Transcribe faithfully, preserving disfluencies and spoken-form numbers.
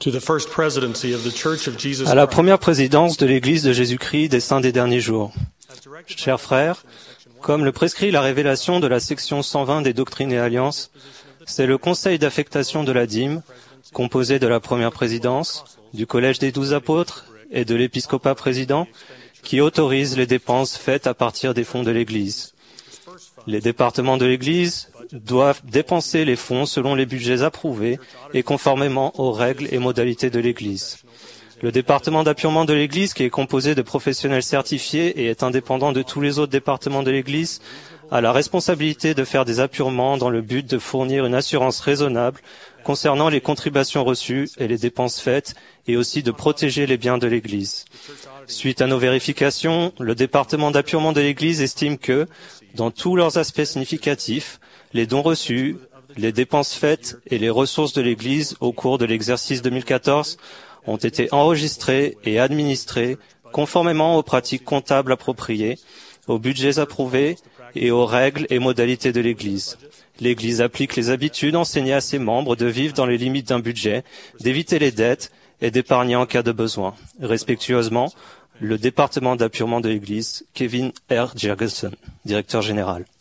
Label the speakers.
Speaker 1: to the first presidency of the Church of Jesus
Speaker 2: à la
Speaker 1: Christ.
Speaker 2: première présidence de l'Église de Jésus-Christ des Saints des Derniers Jours. Chers frères, comme le prescrit la révélation de la section cent vingt des Doctrines et Alliances, c'est le Conseil d'affectation de la dîme, composé de la première présidence, du Collège des douze apôtres et de l'épiscopat président, qui autorise les dépenses faites à partir des fonds de l'Église. Les départements de l'Église doivent dépenser les fonds selon les budgets approuvés et conformément aux règles et modalités de l'Église. Le département d'appurement de l'Église, qui est composé de professionnels certifiés et est indépendant de tous les autres départements de l'Église, a la responsabilité de faire des appurements dans le but de fournir une assurance raisonnable concernant les contributions reçues et les dépenses faites, et aussi de protéger les biens de l'Église. Suite à nos vérifications, le département d'appurement de l'Église estime que, dans tous leurs aspects significatifs, les dons reçus, les dépenses faites et les ressources de l'Église au cours de l'exercice deux mille quatorze ont été enregistrés et administrés conformément aux pratiques comptables appropriées, aux budgets approuvés et aux règles et modalités de l'Église. L'Église applique les habitudes enseignées à ses membres de vivre dans les limites d'un budget, d'éviter les dettes et d'épargner en cas de besoin. Respectueusement, le département d'appurement de l'Église, Kevin R. Jergelson, directeur général.